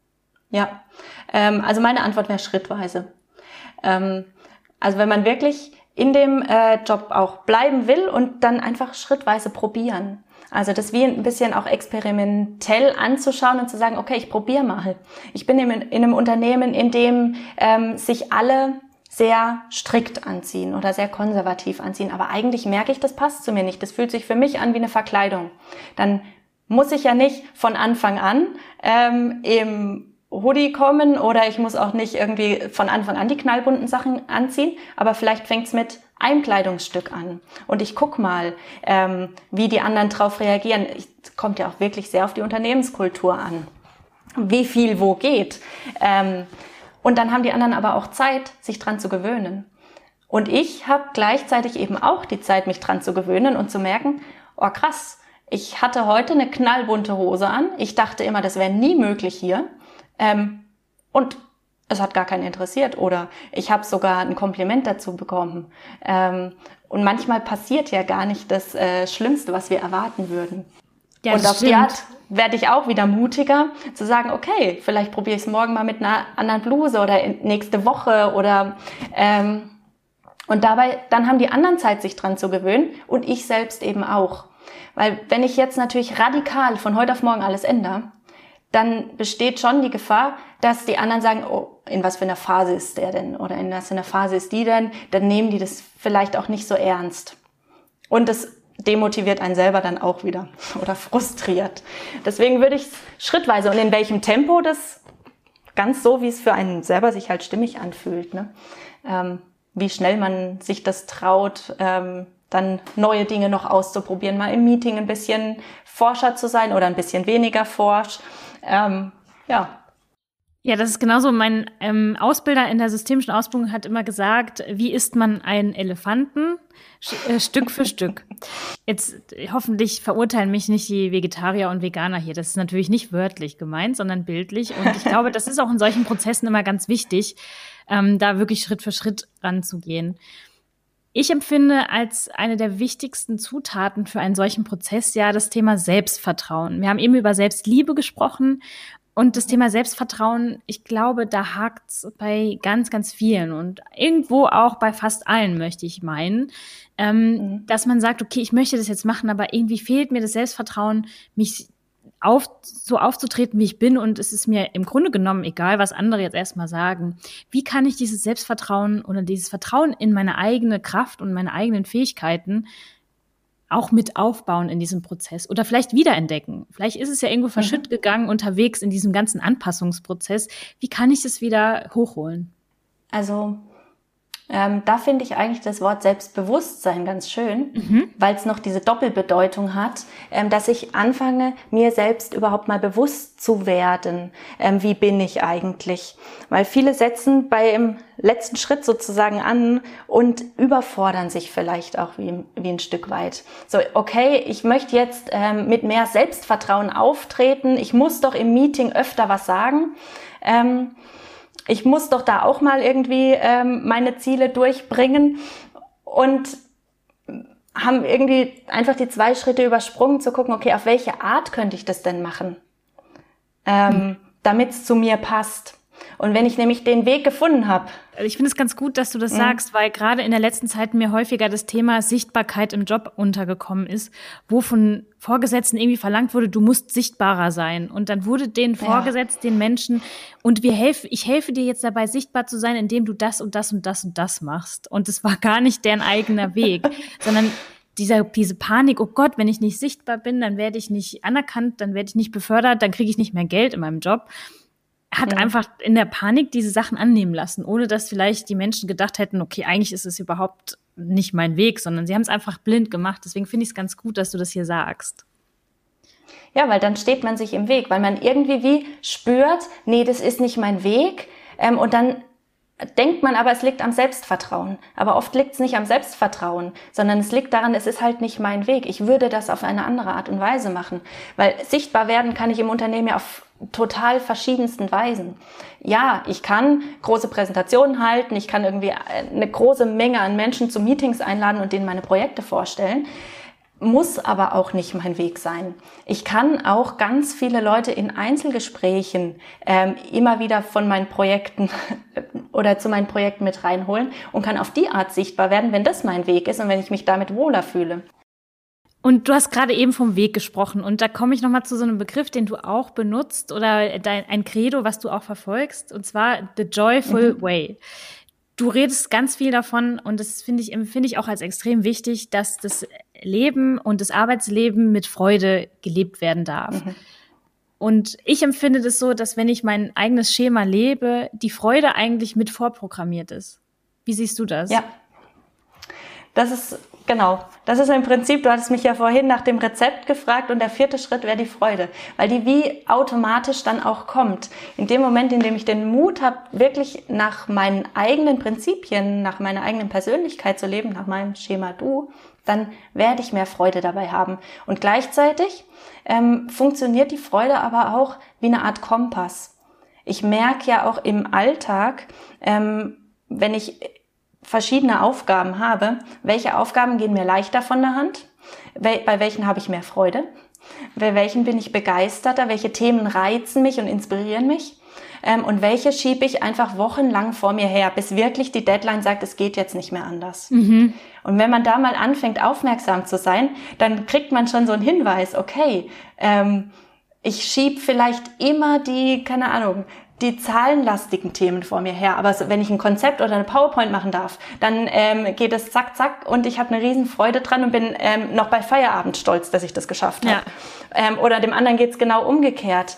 Ja, ähm, also meine Antwort wäre schrittweise. Ähm, also wenn man wirklich in dem äh, Job auch bleiben will und dann einfach schrittweise probieren. Also das wie ein bisschen auch experimentell anzuschauen und zu sagen, okay, ich probiere mal. Ich bin in, in einem Unternehmen, in dem ähm, sich alle sehr strikt anziehen oder sehr konservativ anziehen. Aber eigentlich merke ich, das passt zu mir nicht. Das fühlt sich für mich an wie eine Verkleidung. Dann muss ich ja nicht von Anfang an ähm, im Hoodie kommen oder ich muss auch nicht irgendwie von Anfang an die knallbunten Sachen anziehen, aber vielleicht fängt's mit einem Kleidungsstück an und ich guck mal, ähm, wie die anderen drauf reagieren. Es kommt ja auch wirklich sehr auf die Unternehmenskultur an, wie viel wo geht. Ähm, und dann haben die anderen aber auch Zeit, sich dran zu gewöhnen. Und ich habe gleichzeitig eben auch die Zeit, mich dran zu gewöhnen und zu merken, oh krass, ich hatte heute eine knallbunte Hose an. Ich dachte immer, das wäre nie möglich hier. Ähm, und es hat gar keinen interessiert oder ich habe sogar ein Kompliment dazu bekommen. Ähm, und manchmal passiert ja gar nicht das äh, Schlimmste, was wir erwarten würden. Ja, und auf stimmt. Die Art werde ich auch wieder mutiger, zu sagen, okay, vielleicht probiere ich es morgen mal mit einer anderen Bluse oder nächste Woche oder ähm, und dabei, dann haben die anderen Zeit, sich dran zu gewöhnen und ich selbst eben auch. Weil wenn ich jetzt natürlich radikal von heute auf morgen alles ändere, dann besteht schon die Gefahr, dass die anderen sagen, oh, in was für einer Phase ist der denn? Oder in was für einer Phase ist die denn? Dann nehmen die das vielleicht auch nicht so ernst. Und das demotiviert einen selber dann auch wieder oder frustriert. Deswegen würde ich es schrittweise und in welchem Tempo, das ganz so, wie es für einen selber sich halt stimmig anfühlt. Ne? Ähm, wie schnell man sich das traut, ähm, dann neue Dinge noch auszuprobieren, mal im Meeting ein bisschen forscher zu sein oder ein bisschen weniger forsch. Ähm, ja. Ja, das ist genauso. Mein ähm, Ausbilder in der systemischen Ausbildung hat immer gesagt, wie isst man einen Elefanten? Sch- äh, Stück für Stück. Jetzt hoffentlich verurteilen mich nicht die Vegetarier und Veganer hier. Das ist natürlich nicht wörtlich gemeint, sondern bildlich. Und ich glaube, das ist auch in solchen Prozessen immer ganz wichtig, ähm, da wirklich Schritt für Schritt ranzugehen. Ich empfinde als eine der wichtigsten Zutaten für einen solchen Prozess ja das Thema Selbstvertrauen. Wir haben eben über Selbstliebe gesprochen und das Thema Selbstvertrauen, ich glaube, da hakt's bei ganz, ganz vielen und irgendwo auch bei fast allen, möchte ich meinen, ähm, mhm. dass man sagt, okay, ich möchte das jetzt machen, aber irgendwie fehlt mir das Selbstvertrauen, mich auf, so aufzutreten, wie ich bin und es ist mir im Grunde genommen egal, was andere jetzt erstmal sagen. Wie kann ich dieses Selbstvertrauen oder dieses Vertrauen in meine eigene Kraft und meine eigenen Fähigkeiten auch mit aufbauen in diesem Prozess oder vielleicht wiederentdecken? Vielleicht ist es ja irgendwo verschütt mhm. gegangen unterwegs in diesem ganzen Anpassungsprozess. Wie kann ich es wieder hochholen? Also Ähm, da finde ich eigentlich das Wort Selbstbewusstsein ganz schön, mhm. weil es noch diese Doppelbedeutung hat, ähm, dass ich anfange, mir selbst überhaupt mal bewusst zu werden, ähm, wie bin ich eigentlich. Weil viele setzen beim letzten Schritt sozusagen an und überfordern sich vielleicht auch wie, wie ein Stück weit. So, okay, ich möchte jetzt ähm, mit mehr Selbstvertrauen auftreten, ich muss doch im Meeting öfter was sagen. Ähm, Ich muss doch da auch mal irgendwie ähm, meine Ziele durchbringen und haben irgendwie einfach die zwei Schritte übersprungen, zu gucken, okay, auf welche Art könnte ich das denn machen, ähm, mhm. damit es zu mir passt. Und wenn ich nämlich den Weg gefunden habe. Ich finde es ganz gut, dass du das mhm. sagst, weil gerade in der letzten Zeit mir häufiger das Thema Sichtbarkeit im Job untergekommen ist, wo von Vorgesetzten irgendwie verlangt wurde, du musst sichtbarer sein. Und dann wurde denen vorgesetzt, ja. den Menschen, und wir helfen, ich helfe dir jetzt dabei, sichtbar zu sein, indem du das und das und das und das machst. Und es war gar nicht deren eigener Weg, sondern Dieser, diese Panik, oh Gott, wenn ich nicht sichtbar bin, dann werde ich nicht anerkannt, dann werde ich nicht befördert, dann kriege ich nicht mehr Geld in meinem Job. Hat ja. einfach in der Panik diese Sachen annehmen lassen, ohne dass vielleicht die Menschen gedacht hätten, okay, eigentlich ist es überhaupt nicht mein Weg, sondern sie haben es einfach blind gemacht. Deswegen finde ich es ganz gut, dass du das hier sagst. Ja, weil dann steht man sich im Weg, weil man irgendwie wie spürt, nee, das ist nicht mein Weg. Ähm, und dann denkt man aber, es liegt am Selbstvertrauen. Aber oft liegt es nicht am Selbstvertrauen, sondern es liegt daran, es ist halt nicht mein Weg. Ich würde das auf eine andere Art und Weise machen. Weil sichtbar werden kann ich im Unternehmen ja auf total verschiedensten Weisen. Ja, ich kann große Präsentationen halten, ich kann irgendwie eine große Menge an Menschen zu Meetings einladen und denen meine Projekte vorstellen. Muss aber auch nicht mein Weg sein. Ich kann auch ganz viele Leute in Einzelgesprächen ähm, immer wieder von meinen Projekten oder zu meinen Projekten mit reinholen und kann auf die Art sichtbar werden, wenn das mein Weg ist und wenn ich mich damit wohler fühle. Und du hast gerade eben vom Weg gesprochen und da komme ich nochmal zu so einem Begriff, den du auch benutzt oder dein, ein Credo, was du auch verfolgst, und zwar the joyful mhm. way. Du redest ganz viel davon und das finde ich, empfinde ich auch als extrem wichtig, dass das Leben und das Arbeitsleben mit Freude gelebt werden darf. Mhm. Und ich empfinde das so, dass wenn ich mein eigenes Schema lebe, die Freude eigentlich mit vorprogrammiert ist. Wie siehst du das? Ja, das ist genau. Das ist im Prinzip, du hattest mich ja vorhin nach dem Rezept gefragt und der vierte Schritt wäre die Freude, weil die wie automatisch dann auch kommt. In dem Moment, in dem ich den Mut habe, wirklich nach meinen eigenen Prinzipien, nach meiner eigenen Persönlichkeit zu leben, nach meinem Schema Du, dann werde ich mehr Freude dabei haben. Und gleichzeitig ähm, funktioniert die Freude aber auch wie eine Art Kompass. Ich merke ja auch im Alltag, ähm, wenn ich verschiedene Aufgaben habe, welche Aufgaben gehen mir leichter von der Hand, bei welchen habe ich mehr Freude, bei welchen bin ich begeisterter, welche Themen reizen mich und inspirieren mich ähm, und welche schiebe ich einfach wochenlang vor mir her, bis wirklich die Deadline sagt, es geht jetzt nicht mehr anders. Mhm. Und wenn man da mal anfängt, aufmerksam zu sein, dann kriegt man schon so einen Hinweis, okay, ähm, ich schiebe vielleicht immer die, keine Ahnung, die zahlenlastigen Themen vor mir her. Aber so, wenn ich ein Konzept oder eine PowerPoint machen darf, dann ähm, geht es zack, zack und ich habe eine riesen Freude dran und bin ähm, noch bei Feierabend stolz, dass ich das geschafft habe. Ja. Ähm, oder dem anderen geht's genau umgekehrt.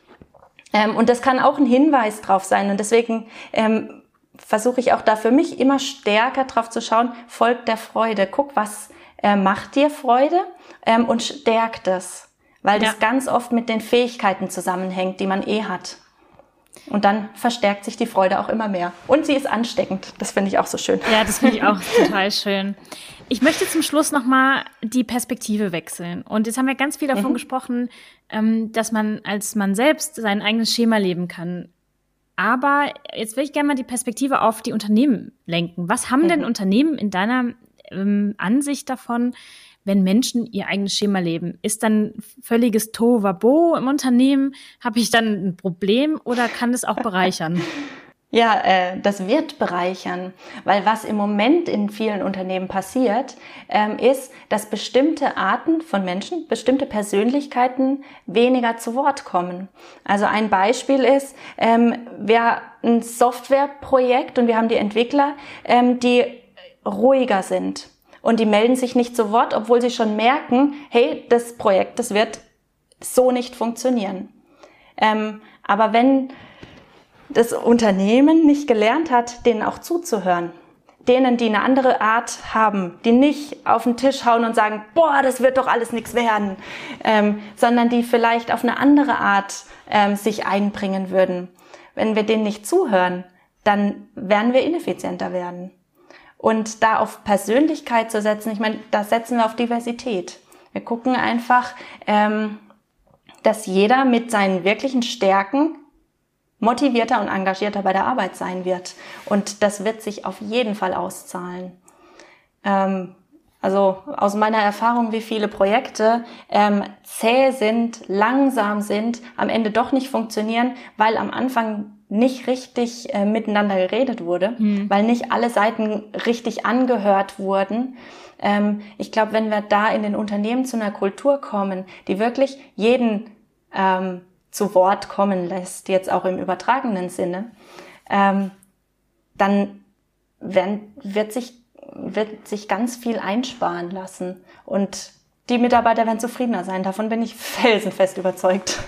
Ähm, und das kann auch ein Hinweis drauf sein. Und deswegen ähm, versuche ich auch da für mich immer stärker drauf zu schauen, folgt der Freude. Guck, was äh, macht dir Freude ähm, und stärkt es. Weil ja. das ganz oft mit den Fähigkeiten zusammenhängt, die man eh hat. Und dann verstärkt sich die Freude auch immer mehr. Und sie ist ansteckend. Das finde ich auch so schön. Ja, das finde ich auch total schön. Ich möchte zum Schluss nochmal die Perspektive wechseln. Und jetzt haben wir ganz viel davon mhm. gesprochen, dass man als man selbst sein eigenes Schema leben kann. Aber jetzt will ich gerne mal die Perspektive auf die Unternehmen lenken. Was haben mhm. denn Unternehmen in deiner ähm, Ansicht davon, wenn Menschen ihr eigenes Schema leben? Ist dann völliges Tohuwabohu im Unternehmen? Habe ich dann ein Problem oder kann das auch bereichern? Ja, äh, das wird bereichern, weil was im Moment in vielen Unternehmen passiert, ähm, ist, dass bestimmte Arten von Menschen, bestimmte Persönlichkeiten weniger zu Wort kommen. Also ein Beispiel ist, ähm, wir ein Softwareprojekt und wir haben die Entwickler, ähm, die ruhiger sind. Und die melden sich nicht zu Wort, obwohl sie schon merken, hey, das Projekt, das wird so nicht funktionieren. Ähm, aber wenn das Unternehmen nicht gelernt hat, denen auch zuzuhören, denen, die eine andere Art haben, die nicht auf den Tisch hauen und sagen, boah, das wird doch alles nichts werden, ähm, sondern die vielleicht auf eine andere Art ähm, sich einbringen würden. Wenn wir denen nicht zuhören, dann werden wir ineffizienter werden. Und da auf Persönlichkeit zu setzen, ich meine, da setzen wir auf Diversität. Wir gucken einfach, ähm, dass jeder mit seinen wirklichen Stärken motivierter und engagierter bei der Arbeit sein wird. Und das wird sich auf jeden Fall auszahlen. Ähm, also aus meiner Erfahrung, wie viele Projekte ähm, zäh sind, langsam sind, am Ende doch nicht funktionieren, weil am Anfang nicht richtig äh, miteinander geredet wurde, mhm. weil nicht alle Seiten richtig angehört wurden. Ähm, ich glaube, wenn wir da in den Unternehmen zu einer Kultur kommen, die wirklich jeden ähm, zu Wort kommen lässt, jetzt auch im übertragenen Sinne, ähm, dann werden, wird sich, wird sich ganz viel einsparen lassen. Und die Mitarbeiter werden zufriedener sein. Davon bin ich felsenfest überzeugt.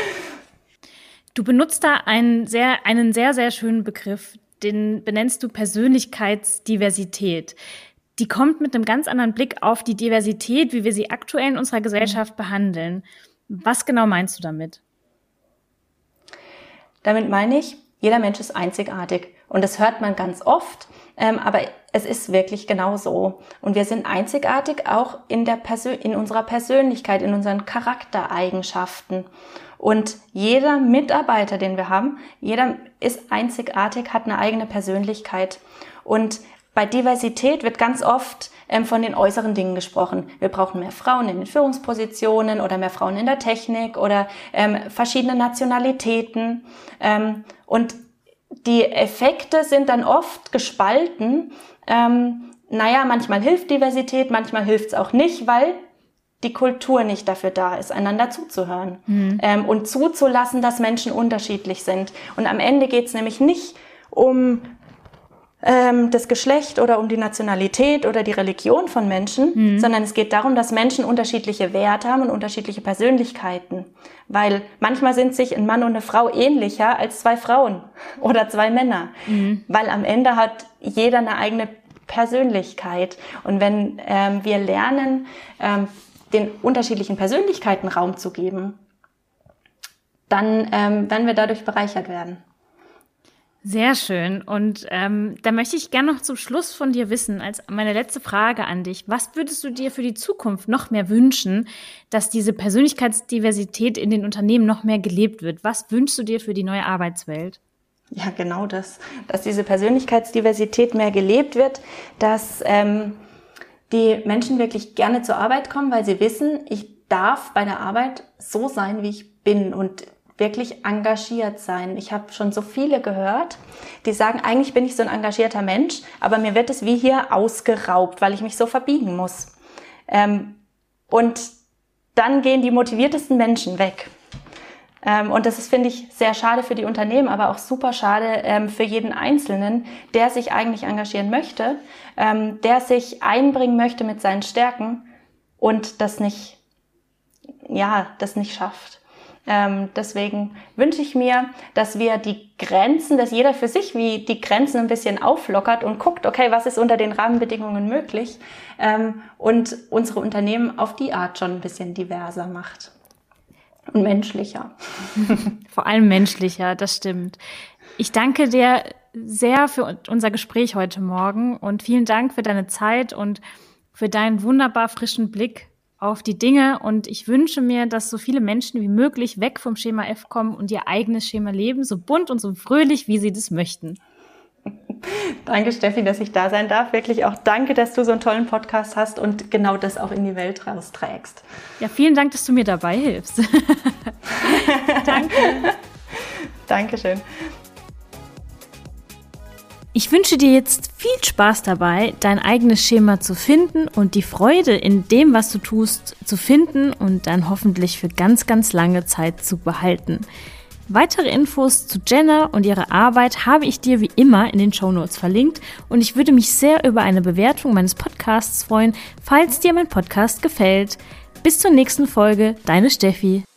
Du benutzt da einen sehr, einen sehr, sehr schönen Begriff, den benennst du Persönlichkeitsdiversität. die kommt mit einem ganz anderen Blick auf die Diversität, wie wir sie aktuell in unserer Gesellschaft behandeln. Was genau meinst du damit? Damit meine ich, jeder Mensch ist einzigartig. Und das hört man ganz oft, ähm, aber es ist wirklich genau so. Und wir sind einzigartig auch in, der Persön- in unserer Persönlichkeit, in unseren Charaktereigenschaften. Und jeder Mitarbeiter, den wir haben, jeder ist einzigartig, hat eine eigene Persönlichkeit. Und bei Diversität wird ganz oft ähm, von den äußeren Dingen gesprochen. Wir brauchen mehr Frauen in den Führungspositionen oder mehr Frauen in der Technik oder ähm, verschiedene Nationalitäten. Ähm, und die Effekte sind dann oft gespalten. Ähm, naja, manchmal hilft Diversität, manchmal hilft es auch nicht, weil die Kultur nicht dafür da ist, einander zuzuhören. Mhm. Ähm, und zuzulassen, dass Menschen unterschiedlich sind. Und am Ende geht es nämlich nicht um ähm, das Geschlecht oder um die Nationalität oder die Religion von Menschen, mhm. sondern es geht darum, dass Menschen unterschiedliche Werte haben und unterschiedliche Persönlichkeiten. Weil manchmal sind sich ein Mann und eine Frau ähnlicher als zwei Frauen oder zwei Männer. Mhm. Weil am Ende hat jeder eine eigene Persönlichkeit. Und wenn ähm, wir lernen, ähm, den unterschiedlichen Persönlichkeiten Raum zu geben, dann ähm, werden wir dadurch bereichert werden. Sehr schön. Und ähm, da möchte ich gerne noch zum Schluss von dir wissen, als meine letzte Frage an dich. Was würdest du dir für die Zukunft noch mehr wünschen, dass diese Persönlichkeitsdiversität in den Unternehmen noch mehr gelebt wird? Was wünschst du dir für die neue Arbeitswelt? Ja, genau das. Dass diese Persönlichkeitsdiversität mehr gelebt wird, dass ähm, die Menschen wirklich gerne zur Arbeit kommen, weil sie wissen, ich darf bei der Arbeit so sein, wie ich bin und wirklich engagiert sein. Ich habe schon so viele gehört, die sagen, eigentlich bin ich so ein engagierter Mensch, aber mir wird es wie hier ausgeraubt, weil ich mich so verbiegen muss. Ähm, und dann gehen die motiviertesten Menschen weg. Ähm, und das ist, finde ich, sehr schade für die Unternehmen, aber auch super schade ähm, für jeden Einzelnen, der sich eigentlich engagieren möchte, ähm, der sich einbringen möchte mit seinen Stärken und das nicht, ja, das nicht schafft. Ähm, deswegen wünsche ich mir, dass wir die Grenzen, dass jeder für sich wie die Grenzen ein bisschen auflockert und guckt, okay, was ist unter den Rahmenbedingungen möglich, ähm, und unsere Unternehmen auf die Art schon ein bisschen diverser macht. Und menschlicher. Vor allem menschlicher, das stimmt. Ich danke dir sehr für unser Gespräch heute Morgen und vielen Dank für deine Zeit und für deinen wunderbar frischen Blick auf die Dinge. Und ich wünsche mir, dass so viele Menschen wie möglich weg vom Schema F kommen und ihr eigenes Schema leben, so bunt und so fröhlich, wie sie das möchten. Danke, Steffi, dass ich da sein darf. Wirklich auch danke, dass du so einen tollen Podcast hast und genau das auch in die Welt rausträgst. Ja, vielen Dank, dass du mir dabei hilfst. Danke. Dankeschön. Ich wünsche dir jetzt viel Spaß dabei, dein eigenes Schema zu finden und die Freude in dem, was du tust, zu finden und dann hoffentlich für ganz, ganz lange Zeit zu behalten. Weitere Infos zu Jenna und ihrer Arbeit habe ich dir wie immer in den Shownotes verlinkt und ich würde mich sehr über eine Bewertung meines Podcasts freuen, falls dir mein Podcast gefällt. Bis zur nächsten Folge, deine Steffi.